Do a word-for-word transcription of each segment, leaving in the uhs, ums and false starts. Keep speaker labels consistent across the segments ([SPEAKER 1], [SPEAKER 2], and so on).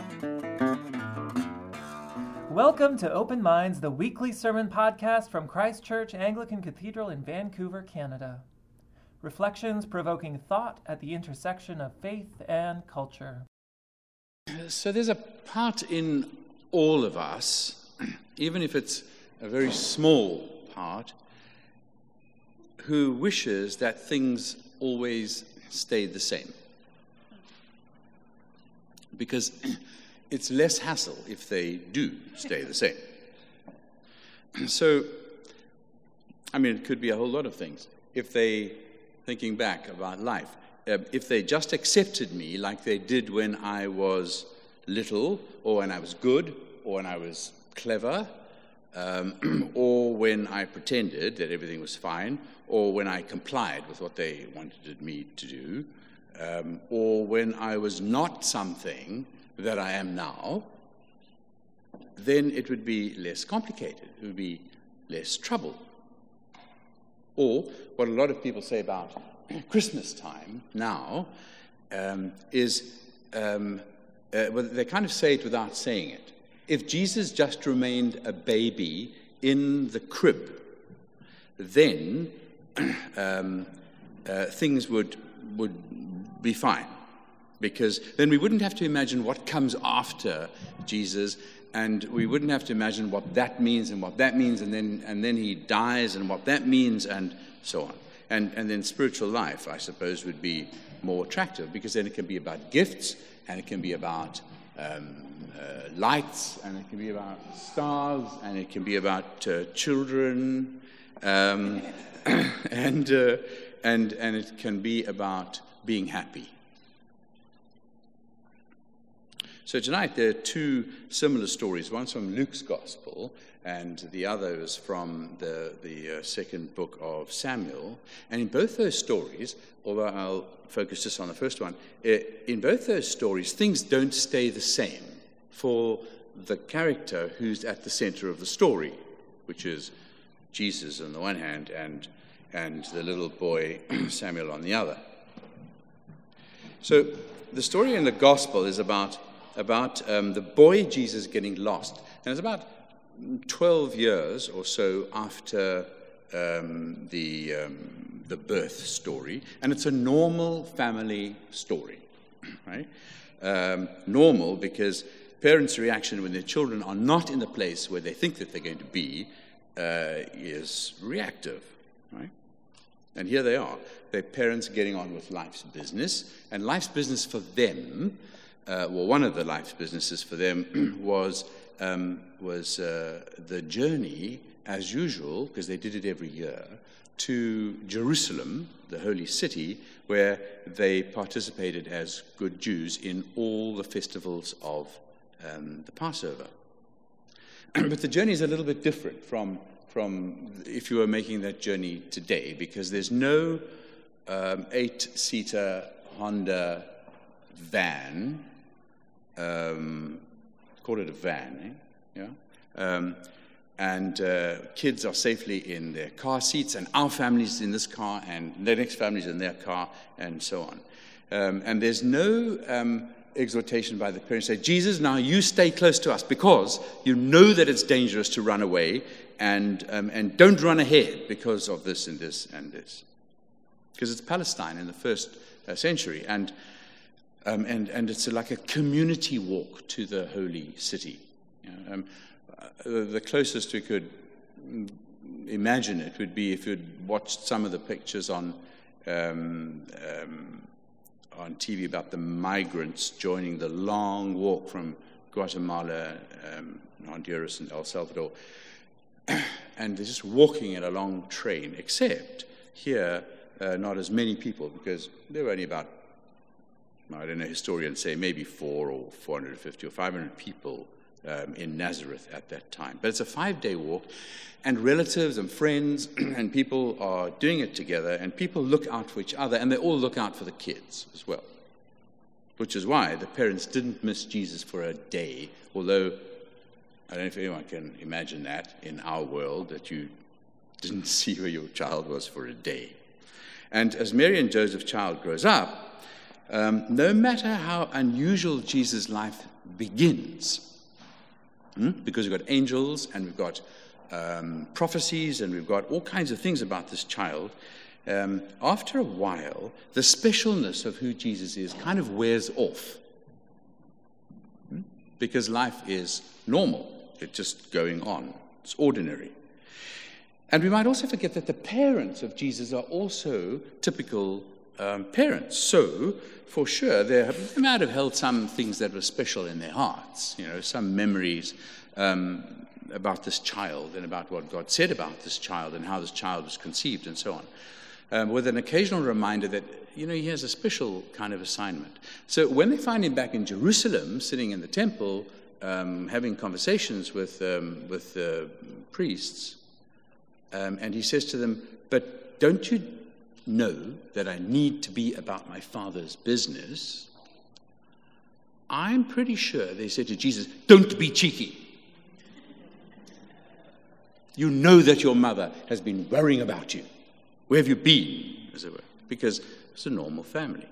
[SPEAKER 1] Welcome to Open Minds, the weekly sermon podcast from Christ Church Anglican Cathedral in Vancouver, Canada. Reflections provoking thought at the intersection of faith and culture.
[SPEAKER 2] So there's a part in all of us, even if it's a very small part, who wishes that things always stayed the same. Because it's less hassle if they do stay the same. So, I mean, it could be a whole lot of things. If they, thinking back about life, uh, if they just accepted me like they did when I was little, or when I was good, or when I was clever, um, or when I pretended that everything was fine, or when I complied with what they wanted me to do, um, or when I was not something that I am now, then it would be less complicated. It would be less trouble. Or what a lot of people say about Christmas time now um, is, um, uh, well, they kind of say it without saying it. If Jesus just remained a baby in the crib, then um, uh, things would would be fine. Because then we wouldn't have to imagine what comes after Jesus, and we wouldn't have to imagine what that means and what that means, and then and then he dies and what that means, and so on. And and then spiritual life, I suppose, would be more attractive, because then it can be about gifts, and it can be about um, uh, lights, and it can be about stars, and it can be about uh, children, um, and uh, and and it can be about being happy. So tonight there are two similar stories. One's from Luke's Gospel, and the other is from the, the uh, second book of Samuel. And in both those stories, although I'll focus just on the first one, in both those stories, things don't stay the same for the character who's at the center of the story, which is Jesus on the one hand and, and the little boy Samuel on the other. So the story in the Gospel is about about um, the boy Jesus getting lost. And it's about twelve years or so after um, the, um, the birth story. And it's a normal family story, right? Um, normal because parents' reaction when their children are not in the place where they think that they're going to be uh, is reactive, right? And here they are, their parents getting on with life's business. And life's business for them, Uh, well, one of the life businesses for them was um, was uh, the journey, as usual, because they did it every year, to Jerusalem, the holy city, where they participated as good Jews in all the festivals of um, the Passover. But the journey is a little bit different from from if you were making that journey today, because there's no um, eight-seater Honda van. Um, call it a van, eh? Yeah. Um, and uh, kids are safely in their car seats, and our family's in this car, and the next family's in their car, and so on. Um, and there's no um, exhortation by the parents say, Jesus, now you stay close to us, because you know that it's dangerous to run away, and um, and don't run ahead because of this and this and this. Because it's Palestine in the first uh, century, and Um, and, and it's like a community walk to the holy city. You know, um, uh, the closest we could imagine it would be if you'd watched some of the pictures on um, um, on T V about the migrants joining the long walk from Guatemala, um, Honduras, and El Salvador. And they're just walking in a long train, except here, uh, not as many people, because there were only about, I don't know, historians say maybe four or four hundred fifty or five hundred people um, in Nazareth at that time. But it's a five-day walk, and relatives and friends and people are doing it together, and people look out for each other, and they all look out for the kids as well. Which is why the parents didn't miss Jesus for a day, although I don't know if anyone can imagine that in our world, that you didn't see where your child was for a day. And as Mary and Joseph's child grows up, Um, no matter how unusual Jesus' life begins. Hmm? Because we've got angels and we've got um, prophecies and we've got all kinds of things about this child. Um, after a while, the specialness of who Jesus is kind of wears off. Hmm? Because life is normal. It's just going on. It's ordinary. And we might also forget that the parents of Jesus are also typical um, parents. So, for sure, they, have, they might have held some things that were special in their hearts, you know, some memories um, about this child and about what God said about this child and how this child was conceived and so on, um, with an occasional reminder that, you know, he has a special kind of assignment. So when they find him back in Jerusalem, sitting in the temple, um, having conversations with, um, with uh, priests, Um, and he says to them, but don't you know that I need to be about my Father's business? I'm pretty sure they said to Jesus, don't be cheeky. You know that your mother has been worrying about you. Where have you been, as it were? Because it's a normal family.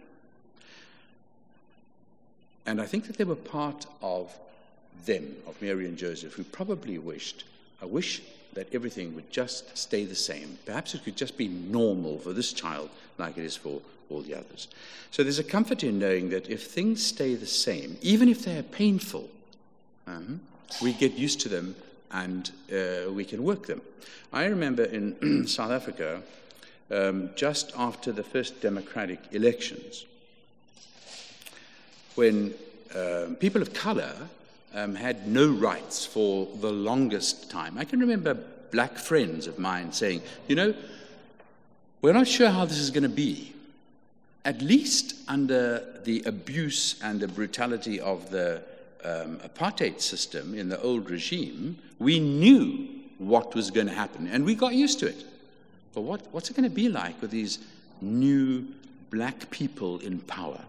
[SPEAKER 2] And I think that they were part of them, of Mary and Joseph, who probably wished, I wish that everything would just stay the same. Perhaps it could just be normal for this child like it is for all the others. So there's a comfort in knowing that if things stay the same, even if they are painful, um, we get used to them and uh, we can work them. I remember in South Africa, um, just after the first democratic elections, when uh, people of color Um, had no rights for the longest time. I can remember black friends of mine saying, you know, we're not sure how this is going to be. At least under the abuse and the brutality of the um, apartheid system in the old regime, we knew what was going to happen, and we got used to it. But what, what's it going to be like with these new black people in power?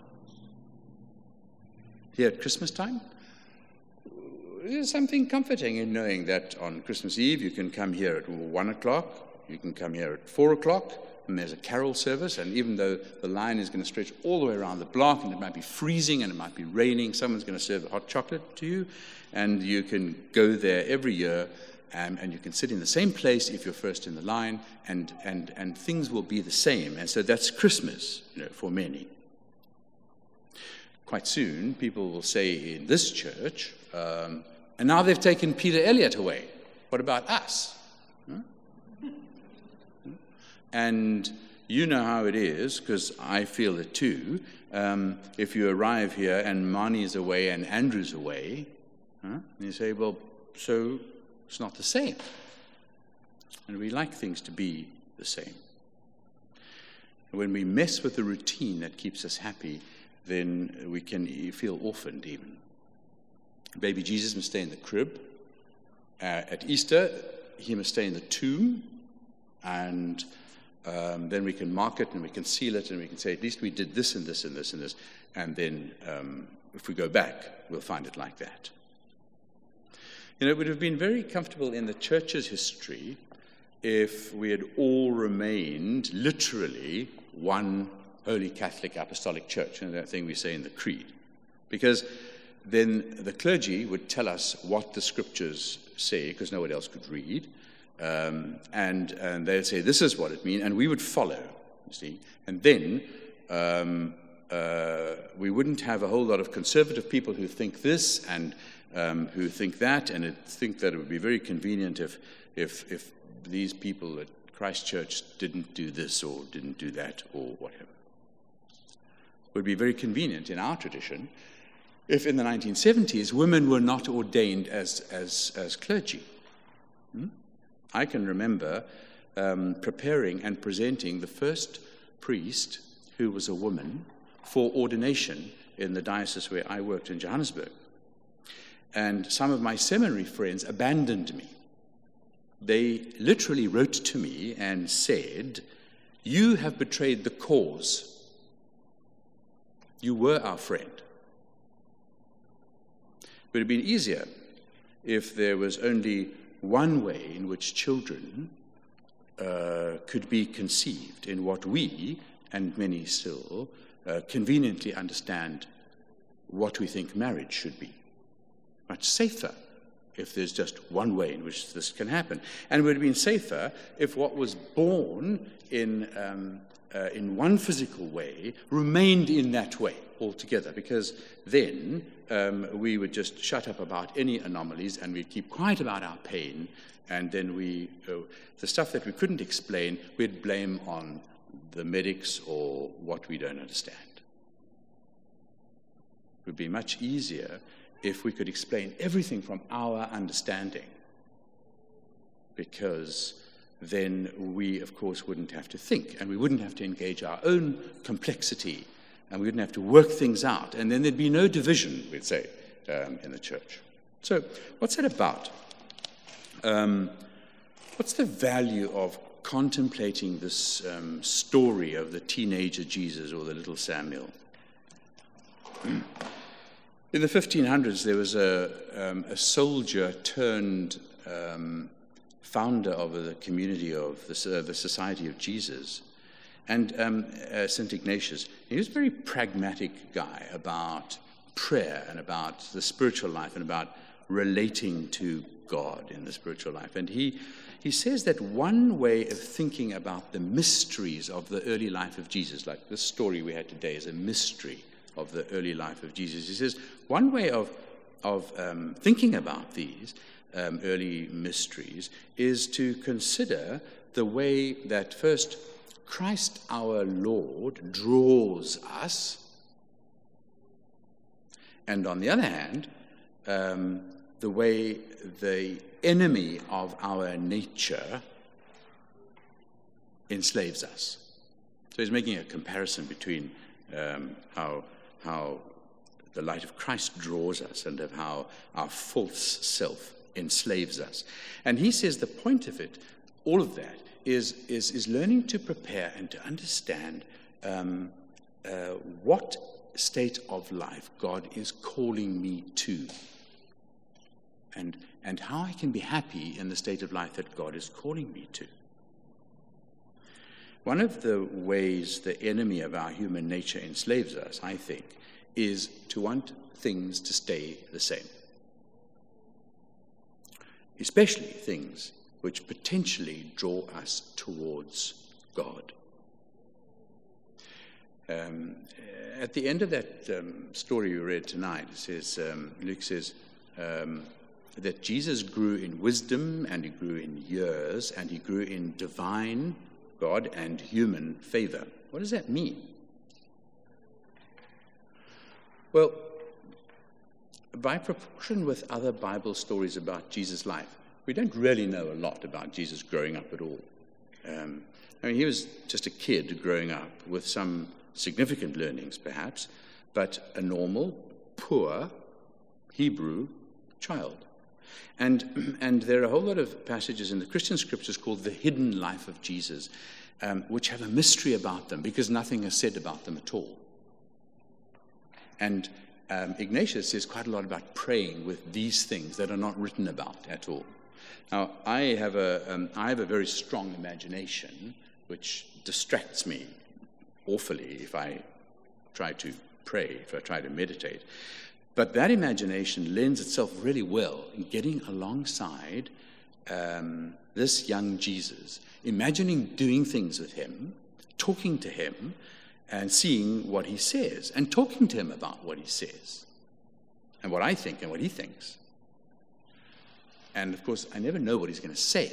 [SPEAKER 2] Here at Christmas time? There's something comforting in knowing that on Christmas Eve you can come here at one o'clock, you can come here at four o'clock, and there's a carol service, and even though the line is going to stretch all the way around the block, and it might be freezing and it might be raining, someone's going to serve hot chocolate to you, and you can go there every year, um, and you can sit in the same place if you're first in the line, and, and, and things will be the same. And so that's Christmas, you know, for many. Quite soon, people will say in this church, um, and now they've taken Peter Elliott away. What about us? Huh? And you know how it is, because I feel it too. Um, if you arrive here and Marnie's away and Andrew's away, huh? And you say, well, so it's not the same. And we like things to be the same. When we mess with the routine that keeps us happy, then we can feel orphaned even. Baby Jesus must stay in the crib. Uh, at Easter, he must stay in the tomb. And um, then we can mark it and we can seal it and we can say, at least we did this and this and this and this. And then um, if we go back, we'll find it like that. You know, it would have been very comfortable in the church's history if we had all remained literally one Holy Catholic Apostolic Church, and that thing we say in the Creed. Because then the clergy would tell us what the scriptures say, because no one else could read, um, and, and they'd say, this is what it means, and we would follow, you see. And then um, uh, we wouldn't have a whole lot of conservative people who think this and um, who think that, and it, think that it would be very convenient if, if, if these people at Christ Church didn't do this or didn't do that or whatever. It would be very convenient in our tradition if in the nineteen seventies women were not ordained as, as, as clergy. Hmm? I can remember um, preparing and presenting the first priest who was a woman for ordination in the diocese where I worked in Johannesburg. And some of my seminary friends abandoned me. They literally wrote to me and said, you have betrayed the cause. You were our friend. It would have been easier if there was only one way in which children uh, could be conceived in what we, and many still, uh, conveniently understand what we think marriage should be. much safer if there's just one way in which this can happen. And it would have been safer if what was born in um, uh, in one physical way remained in that way altogether, because then um, we would just shut up about any anomalies and we'd keep quiet about our pain, and then we, uh, the stuff that we couldn't explain, we'd blame on the medics or what we don't understand. It would be much easier if we could explain everything from our understanding, because then we, of course, wouldn't have to think, and we wouldn't have to engage our own complexity, and we wouldn't have to work things out, and then there'd be no division, we'd say, um, in the church. So what's that about? Um, what's the value of contemplating this um, story of the teenager Jesus or the little Samuel? In the fifteen hundreds, there was a, um, a soldier turned um, founder of the community of the, uh, the Society of Jesus, and um, uh, Saint Ignatius. He was a very pragmatic guy about prayer and about the spiritual life and about relating to God in the spiritual life. And he, he says that one way of thinking about the mysteries of the early life of Jesus, like this story we had today is a mystery of the early life of Jesus. He says one way of, of um, thinking about these um, early mysteries is to consider the way that first Christ our Lord draws us, and on the other hand, um, the way the enemy of our nature enslaves us. So he's making a comparison between um, how how the light of Christ draws us and of how our false self enslaves us. And he says the point of it, all of that, is is, is learning to prepare and to understand um, uh, what state of life God is calling me to, and and how I can be happy in the state of life that God is calling me to. One of the ways the enemy of our human nature enslaves us, I think, is to want things to stay the same, especially things which potentially draw us towards God. Um, at the end of that um, story we read tonight, it says, um, Luke says, um, that Jesus grew in wisdom and he grew in years and he grew in divine, God and human favor. What does that mean? Well, by proportion with other Bible stories about Jesus' life, we don't really know a lot about Jesus growing up at all. Um, I mean, he was just a kid growing up with some significant learnings, perhaps, but a normal, poor Hebrew child. And, and there are a whole lot of passages in the Christian scriptures called the hidden life of Jesus, um, which have a mystery about them because nothing is said about them at all. And um, Ignatius says quite a lot about praying with these things that are not written about at all. Now, I have a, um, I have a very strong imagination, which distracts me awfully if I try to pray, if I try to meditate. But that imagination lends itself really well in getting alongside um, this young Jesus, imagining doing things with him, talking to him, and seeing what he says, and talking to him about what he says, and what I think and what he thinks. And, of course, I never know what he's going to say.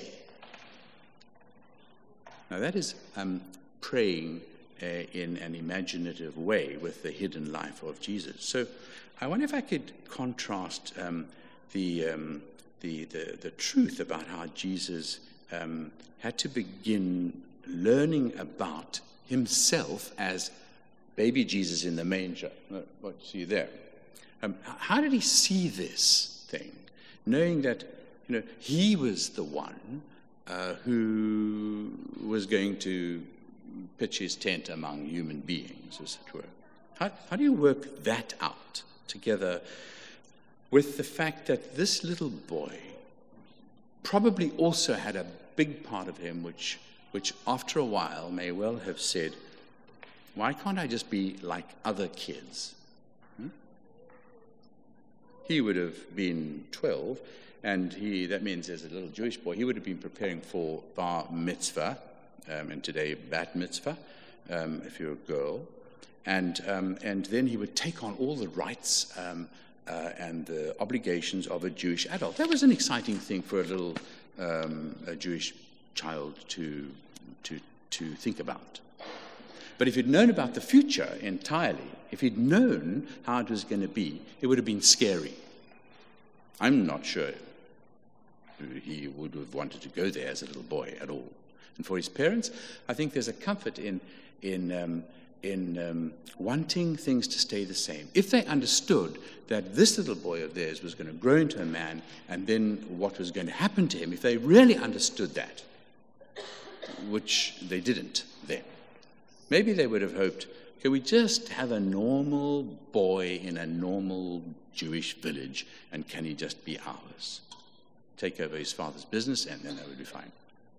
[SPEAKER 2] Now, that is um, praying uh, in an imaginative way with the hidden life of Jesus. So I wonder if I could contrast um, the, um, the, the, the truth about how Jesus um, had to begin learning about himself as baby Jesus in the manger. What you see there? Um, how did he see this thing, knowing that you know he was the one uh, who was going to pitch his tent among human beings, as it were? How, how do you work that out together with the fact that this little boy probably also had a big part of him which which after a while may well have said, why can't I just be like other kids? Hmm? he would have been twelve, and he that means as a little Jewish boy, he would have been preparing for bar mitzvah, um, and today bat mitzvah, um, if you're a girl. And um, and then he would take on all the rights um, uh, and the obligations of a Jewish adult. That was an exciting thing for a little um, a Jewish child to to to think about. But if he'd known about the future entirely, if he'd known how it was going to be, it would have been scary. I'm not sure he would have wanted to go there as a little boy at all. And for his parents, I think there's a comfort in in um, in um, wanting things to stay the same. If they understood that this little boy of theirs was going to grow into a man, and then what was going to happen to him, if they really understood that, which they didn't then, maybe they would have hoped, can we just have a normal boy in a normal Jewish village, and can he just be ours? Take over his father's business, and then that would be fine.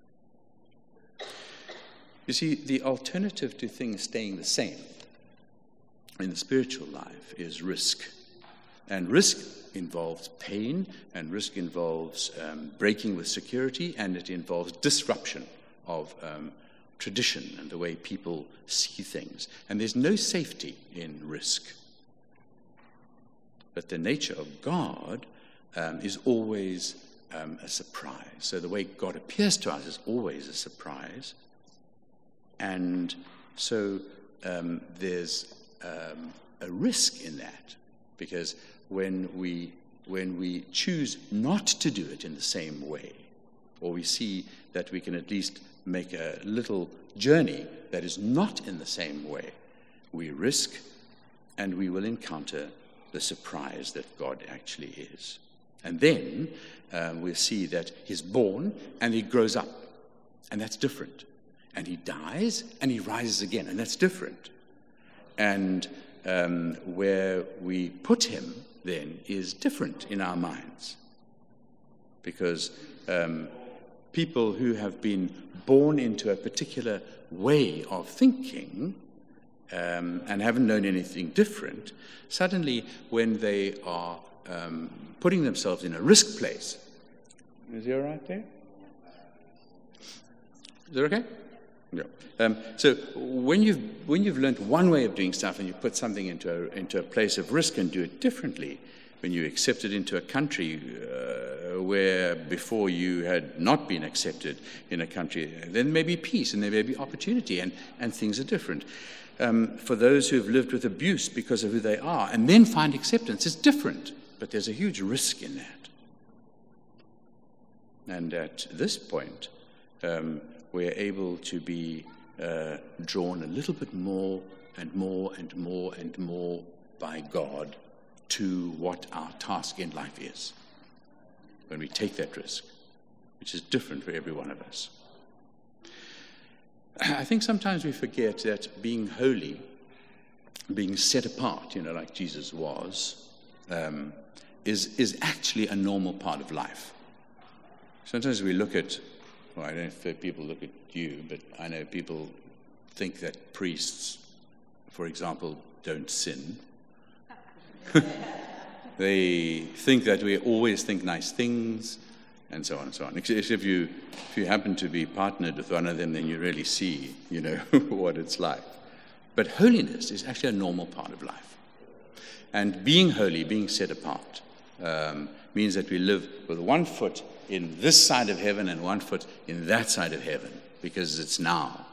[SPEAKER 2] You see, the alternative to things staying the same in the spiritual life is risk. And risk involves pain, and risk involves um, breaking with security, and it involves disruption of um, tradition and the way people see things. And there's no safety in risk. But the nature of God um, is always um, a surprise. So the way God appears to us is always a surprise. And so um, there's um, a risk in that, because when we when we choose not to do it in the same way, or we see that we can at least make a little journey that is not in the same way, we risk, and we will encounter the surprise that God actually is. And then um, we'll see that he's born and he grows up, and that's different. And he dies, and he rises again, and that's different. And um, where we put him, then, is different in our minds. Because um, people who have been born into a particular way of thinking um, and haven't known anything different, suddenly when they are um, putting themselves in a risk place. Is he all right there? Is that okay? Yeah. Um, so when you've when you've learned one way of doing stuff and you put something into a, into a place of risk and do it differently, when you accept it into a country uh, where before you had not been accepted in a country, then there may be peace and there may be opportunity, and, and things are different. Um, for those who have lived with abuse because of who they are and then find acceptance, it's different, but there's a huge risk in that. And at this point, um, we're able to be uh, drawn a little bit more and more and more and more by God to what our task in life is when we take that risk, which is different for every one of us. I think sometimes we forget that being holy, being set apart, you know, like Jesus was, um, is, is actually a normal part of life. Sometimes we look at Well, I don't know if people look at you, but I know people think that priests, for example, don't sin. They think that we always think nice things, and so on and so on. Except if you if you happen to be partnered with one of them, then you really see, you know, what it's like. But holiness is actually a normal part of life. And being holy, being set apart, um, means that we live with one foot in this side of heaven and one foot in that side of heaven, because it's now.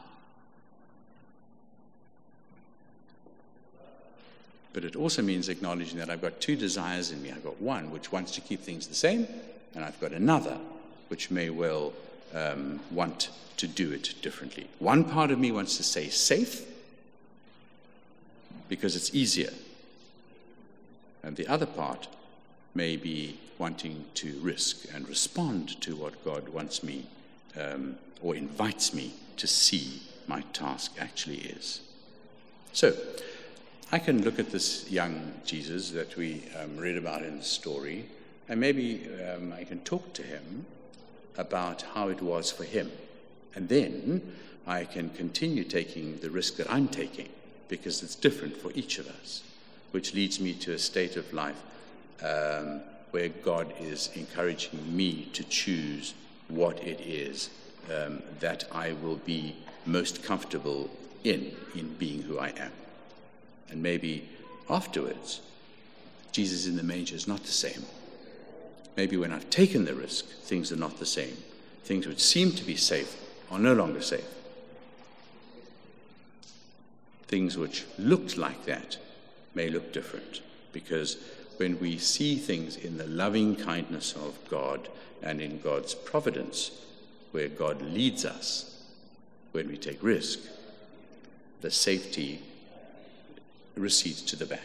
[SPEAKER 2] But it also means acknowledging that I've got two desires in me. I've got one which wants to keep things the same, and I've got another which may well um, want to do it differently. One part of me wants to stay safe because it's easier, and the other part may be wanting to risk and respond to what God wants me um, or invites me to see my task actually is. So, I can look at this young Jesus that we um, read about in the story, and maybe um, I can talk to him about how it was for him. And then I can continue taking the risk that I'm taking, because it's different for each of us, which leads me to a state of life um, where God is encouraging me to choose what it is um, that I will be most comfortable in, in being who I am. And maybe afterwards, Jesus in the manger is not the same. Maybe when I've taken the risk, things are not the same. Things which seem to be safe are no longer safe. Things which looked like that may look different, because when we see things in the loving kindness of God and in God's providence, where God leads us, when we take risk, the safety recedes to the back.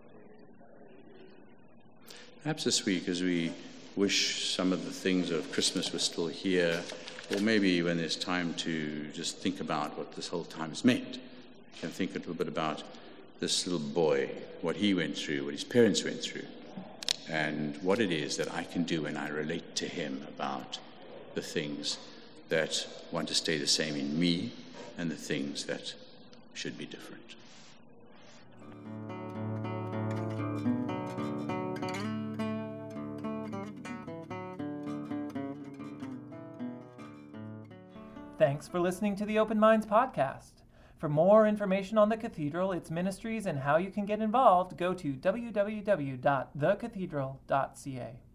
[SPEAKER 2] Perhaps this week, as we wish some of the things of Christmas were still here, or maybe when there's time to just think about what this whole time has meant, you can think a little bit about this little boy, what he went through, what his parents went through, and what it is that I can do when I relate to him about the things that want to stay the same in me and the things that should be different.
[SPEAKER 1] Thanks for listening to the Open Minds podcast. For more information on the Cathedral, its ministries, and how you can get involved, go to w w w dot the cathedral dot c a.